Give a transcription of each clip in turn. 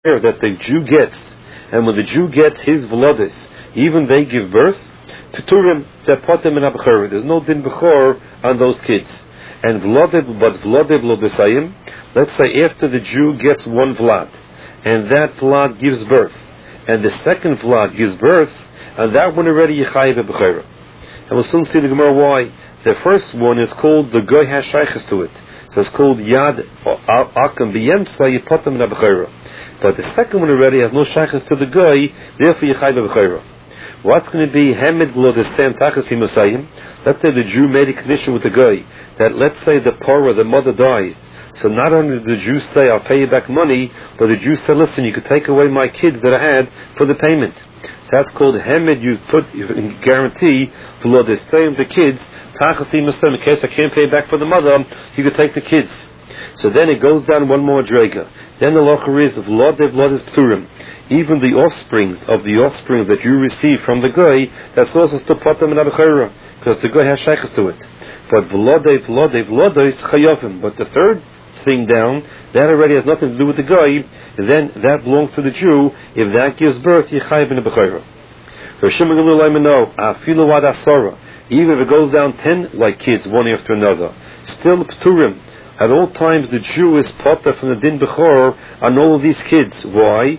that the Jew gets, and when the Jew gets his v'lodis, even they give birth, Peturim tepotem in abchor. There's no din bechor on those kids. And v'lodev lodesayim. Let's say after the Jew gets one vlad, and that vlad gives birth, and the second vlad gives birth, and that one already yichayev bechor. And we'll soon see the Gemara why. The first one is called the goy has shaychus to it, so it's called yad akam b'yemsa yipotem in abchor. But the second one already has no shaychus to the goy, therefore yichayev bechor. What's going to be Hamed Glodesem Tachasim Masayim? Let's say the Jew made a condition with the guy that let's say the parah, the mother dies. So not only did the Jew say, I'll pay you back money, but the Jew said, listen, you could take away my kids that I had for the payment. So that's called Hamed, you guarantee Glodesem the kids, Tachasim Masayim, in case I can't pay back for the mother, you could take the kids. So then it goes down one more drega. Then the locher is of Vlodev Pturim. Even the offsprings of the offspring that you receive from the guy, that's also still potem in abchora, because the guy has shaykhs to it. But v'lodei is chayovim. But the third thing down, that already has nothing to do with the guy. Then that belongs to the Jew. If that gives birth, yichayev in abchora. Even if it goes down 10 like kids, one after another, still pturim. At all times, the Jew is potter from the din bechor on all of these kids. Why?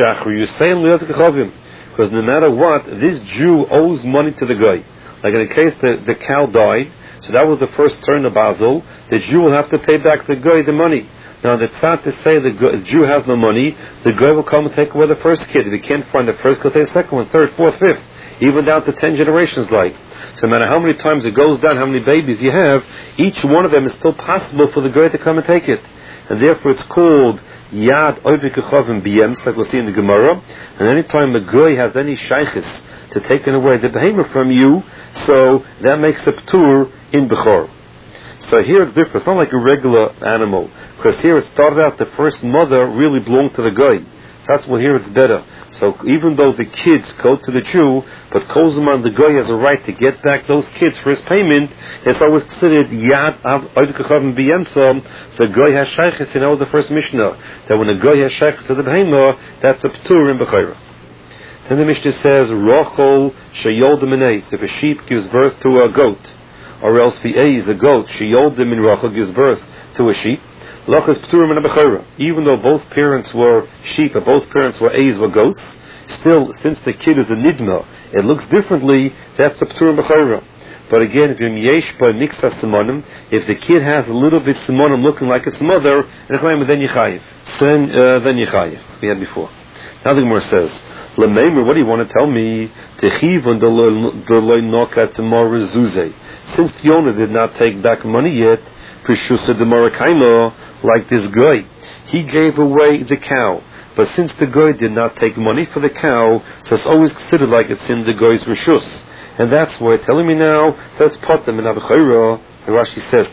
Because no matter what, this Jew owes money to the guy. Like in the case the cow died, so that was the first turn of Basel. The Jew will have to pay back the guy the money. Now, that's not to say the Jew has no money. The guy will come and take away the first kid. If he can't find the first, he'll take the second one, third, fourth, fifth, even down to 10 generations. Like. So no matter how many times it goes down, how many babies you have, each one of them is still possible for the guy to come and take it. And therefore it's called Yad Oivikachovim Biems, like we'll see in the Gemara. And any time the guy has any shaykhis to take away the behemoth from you, so that makes a ptur in Bechor. So here it's different. It's not like a regular animal. Because here it started out the first mother really belonged to the guy. So that's why here it's better. So even though the kids go to the Jew, but Kozman, the guy has a right to get back those kids for his payment, it's always considered Yad Oivikachovim Biems. The guy has shaykhis, the first Mishnah, that when the guy has shaykhis to the behemoth, that's a ptur in Bechor. Then the Mishnah says, Rochol Sheyoldim Menes, if a sheep gives birth to a goat, or else the a goat, Sheyoldim in Rochol gives birth to a sheep, Lochas Pturim in Bechora. Even though both parents were sheep, or both parents were were goats, still, since the kid is a nidma, it looks differently, that's the Pturim Bechora. But again, if the kid has a little bit simonim looking like its mother, then Yichayev. Then Yichayev. We had before. Now the Gemara says, Lemeimer, what do you want to tell me? Since the owner did not take back money yet, like this guy, he gave away the cow. But since the guy did not take money for the cow, so it's always considered like it's in the guy's rishus. And that's why telling me now that's potem in abchora. Rashi says,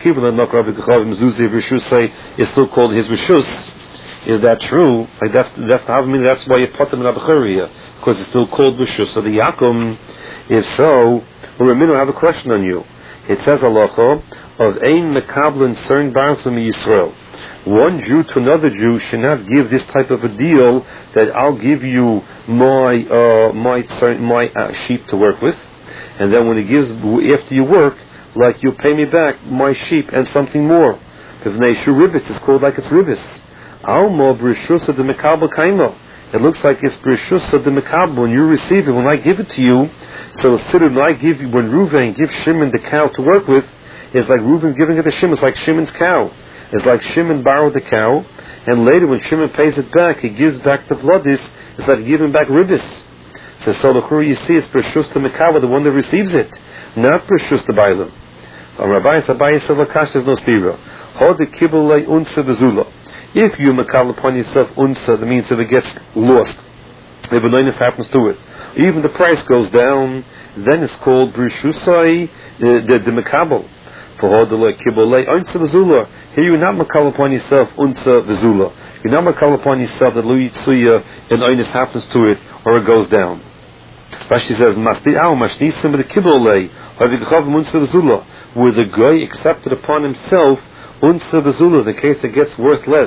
is still called his rishus. Is that true? Like that's why you potem in abchora, because it's still called rishus of the yakum. If so, I have a question on you. It says halacha of ein mekablin cern barsam Yisrael. One Jew to another Jew should not give this type of a deal that I'll give you my sheep to work with, and then when he gives after you work, like you pay me back my sheep and something more. Because neishu ribis is called like it's ribis. Alma b'rishus of the mekabel kaimo. It looks like it's b'rishus of the mekabel when you receive it. When I give it to you, so when Reuven gives Shimon the cow to work with, it's like Reuven's giving it to Shimon. It's like Shimon's cow. It's like Shimon borrowed the cow, and later when Shimon pays it back, he gives back the vladis. It's like giving back ribis. So the you see, it's b'rishus the mekabel, the one that receives it, not b'rishus the bailam. Rabbi Sabai said, "Lakash, there's no stira. Hold the kibbulei unsa bezula. If you makal upon yourself unsa, that means if it gets lost, if a happens to it, even the price goes down, then it's called b'rishusai the makabel. For hold the kibbulei unsa bezula. Here you're not makal upon yourself unsa bezula. You're not makal upon yourself that luitsuya and oinus happens to it or it goes down." Rashi says, "Mashnisim the kibbulei havigachav unsa bezula." Where the guy accepted upon himself unsa bezula, the case that gets worth less,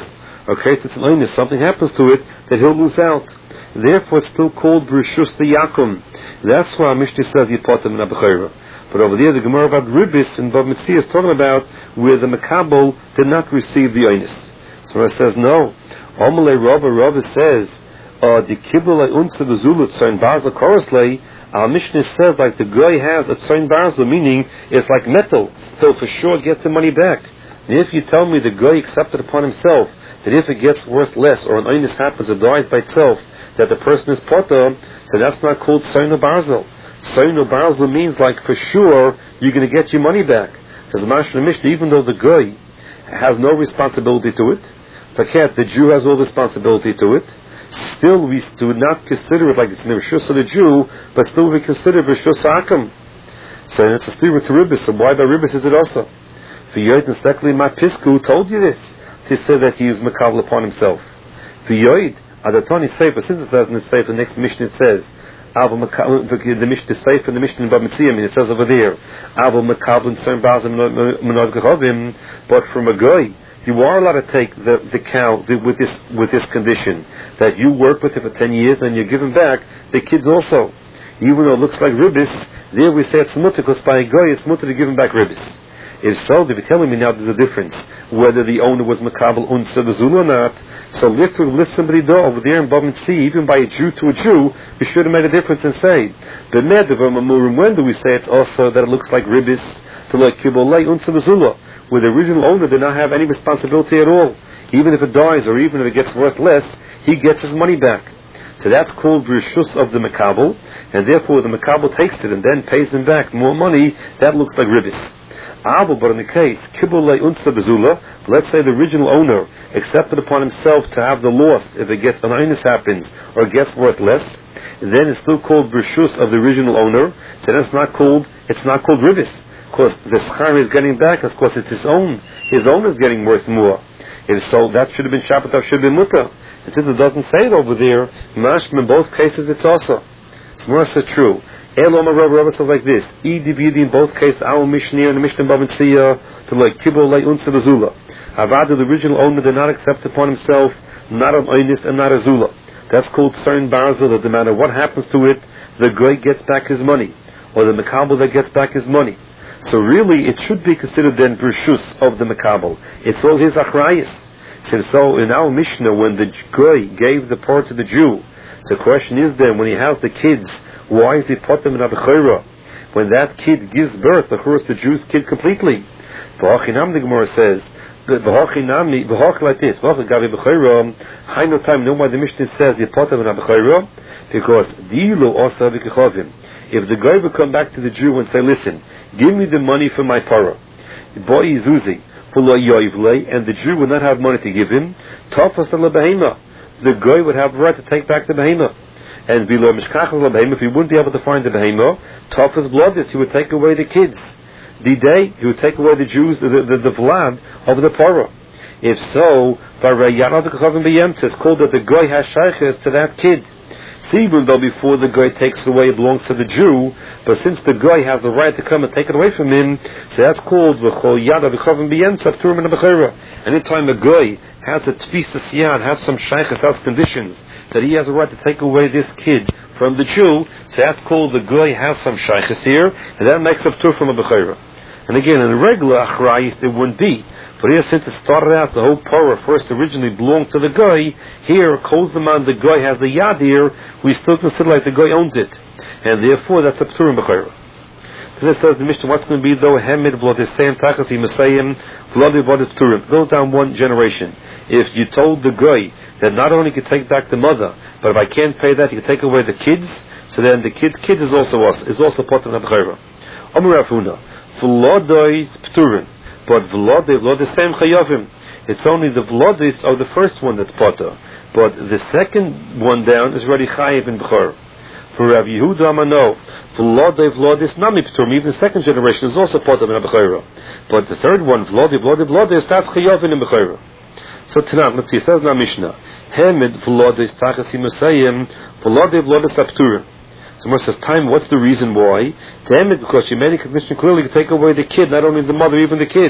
Okay, so it's an oinus, something happens to it that he'll lose out. Therefore, it's still called B'Rishus the Yakum. That's why Mishnah says Yipotem in Abechayra. But over there, the Gemara about Ribis and Bab Mitzvah is talking about where the Makabel did not receive the oinus. So it says no. Omalei Rava says the Kibbulei Unsa Bezulut Tzoin Basel Koroslei. Our Mishnah says like the guy has a Tzoin Basel, meaning it's like metal. He'll for sure get the money back. And if you tell me the guy accepted upon himself that if it gets worth less or an oinus happens, it dies by itself, that the person is potter, so that's not called Tzoin Basel. Tzoin Basel means like for sure you're going to get your money back. Says the Mishnah, even though the guy has no responsibility to it, the Jew has all responsibility to it, still we do not consider it like it's in the Rishus of the Jew, but still we consider it Rishus Akum. So it's a steer to Ribis, so why by Ribis is it also? For Yoid and secondly, Mapisku told you this, to say that he is Makabel upon himself. For Yoid, Adatoni Sefer, since it says in the Sefer, the next Mishnah it says, the Mishnah Sefer and the Mishnah in Bab Mitzvah, it says over there, but from a guy, you are allowed to take the cow with this condition that you work with it for 10 years and you give him back the kids also. Even though it looks like ribis, there we say it's mutter because by a guy it's mutter to give him back ribis. If so, if you're telling me now there's a difference whether the owner was makabel unsa the zulu or not, so literally somebody do over there in Bab Mitzvah, even by a Jew to a Jew, we should have made a difference and say the medav when do we say it's also that it looks like ribis to like kibolei unsa the zulu, where the original owner did not have any responsibility at all. Even if it dies or even if it gets worth less, he gets his money back. So that's called Rishus of the Makabel, and therefore the Makabel takes it and then pays him back more money. That looks like ribis. But in the case, Kibbulei Unsa Bezula, let's say the original owner accepted upon himself to have the loss if it gets an oinus happens or gets worth less, then it's still called Rishus of the original owner. So that's not called ribis. Because the schar is getting back, of course it's his own is getting worth more. If so, that should have been Shabbat, should have been mutter. And since it doesn't say it over there, mashma in both cases it's also. It's more so true. Elom Rabbi says like this: Idi in both cases, our Mishnah and the Mishnah Bab Mitzvah to like Kibbul Lei Unsa Bezula. Avada, the original owner did not accept upon himself not an oinus and not a zula. That's called Tzoin Basel, that no matter what happens to it, the guy gets back his money, or the Makabel that gets back his money. So really, it should be considered then Rishus of the Makabel. It's all his achrayis. So in our Mishnah, when the guy gave the part to the Jew, so the question is then, when he has the kids, why is he put them in Abechayra? When that kid gives birth, of course, the Jew's kid completely. V'hachinam, the Gemara says, v'hach like this, v'hach gavi b'chayra, hay no time, know why the Mishnah says, you put them in Abechayra? Because, dilu osa v'kechavim. If the guy would come back to the Jew and say, listen, give me the money for my parah, boy Zuzi, and the Jew would not have money to give him, the guy would have the right to take back the behemoth. And if he wouldn't be able to find the behemoth, Tafas bloodless, he would take away the kids. The day he would take away the Jews, the vlad of the parah. If so, it's called that the guy has shaykhs to that kid. See, even though before the guy takes it away, it belongs to the Jew, but since the guy has the right to come and take it away from him, so that's called anytime a guy has a tfisa siyad, has some shaykhs, has conditions, that he has a right to take away this kid from the Jew, so that's called the guy has some shaykhs here, and that makes up tur from a bechayra. And again, in the regular achrayis, there wouldn't be. But here, since it started out, the whole parah first originally belonged to the guy, here, Kolzaman, the guy has the yad here, we still consider like the guy owns it. And therefore, that's a p'turim b'chayra. Then it says, the Mishnah, what's going to be though? Hemid v'lodisayim takasi masayim v'lodi v'lodi p'turim. It goes down one generation. If you told the guy that not only can take back the mother, but if I can't pay that, you can take away the kids, so then the kids is also us, is also part of the b'chayra. Amar Rafuna, v'lodois p'turim. But v'lodisayim chayavim. It's only the v'lodis of the first one that's potter. But the second one down is already chayiv in b'chor. For Rav Yehuda Amano, v'lodis nami p'turim. Even the second generation is also potter in b'chor. But the third one, v'lodis, that's chayavim in b'chor. So tonight, let's see, it says in our Mishnah, Hemid v'lodis tachasi masayim v'lodis ap'turim. So Moshe says, time, what's the reason why? Hemid, because she made a commission clearly to take away the kid, not only the mother, even the kid.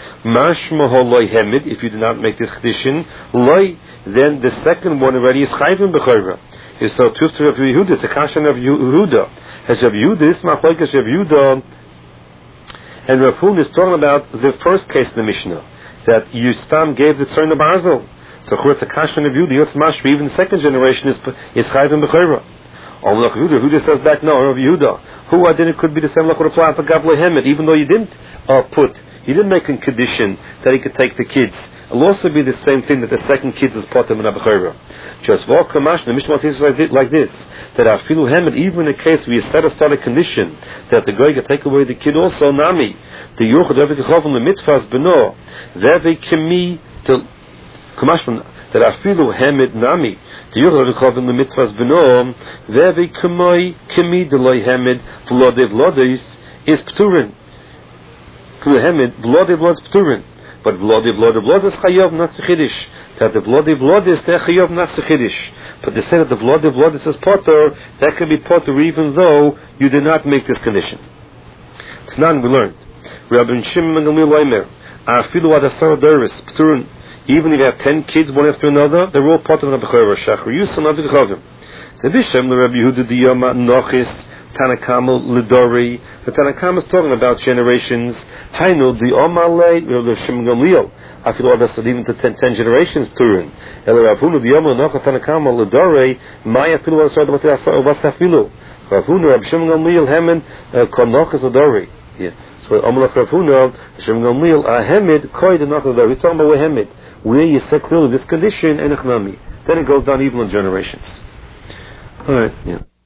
Mashma loy hemid, if you do not make this condition, loy, then the second one already is chayvim b'chayra. Is so truth to Rav Yehuda, it's a kashan of Yehuda. As Rav Yehuda, this machlokes Rav Yehuda, and Rav Huna is talking about the first case in the Mishnah, that Yustam gave the tzorn of Barzel. So of course the kashan of Yehuda, Yotz Mashma, even the second generation is chayvim b'chayra. Yehuda says back, no, Rav Yehuda, who then it could be the same like with a plan for Gavle Hemet, even though you didn't make a condition that he could take the kids. It'll also be the same thing that the second kids is potem and abachayra. Just walk Kamash, the Mishnah says like this, that Afilu Hemet, even in a case where you set aside a condition that the guy can take away the kid also, Nami, the Yochad Evik from the Mitzvahs Beno, Veve Kimi, Kamash, that Afilu Hemet Nami, the Yochad Evik in the Mitzvahs Beno, Veve Kimi, Deloy Hemet, Vlodev is Pturin. Hemet, Vlodev is Pturin. But Vlodev is Chayav Natzichidish. That the Vlodev is the Chayav Natzichidish. But they say that the Vlodev is Potter, that can be Potter even though you did not make this condition. Tanan we learned. Rabbi Shimon and Gamliel Omer, Afilu Adasar Doris, Pturin. Even if you have 10 kids, one after another, they're all Potter and Abachayra, Shachar Yusuf and Avichavim. So Bishem, the Rabbi Yehuda Diyama, Nochis, Tanakama Lidori. The Tanakama is talking about generations. Hainu the Omale, Rabbi Shimon Gamliel. I feel all that's even to 10 generations. Turin. El Ravunu the Omale Nochis Tanakama Lidori. Maya Filu Vasafilu. Ravunu Rabbi Shimon Gamliel Hemen Konochis Lidori. Yeah. So Omalach Ravunu Shimon Gamliel Ahemid Koi the Nochis Lidori. We're talking about Ahemid, where you said clearly this condition and Echnami. Then it goes down even in generations. All right. Yeah.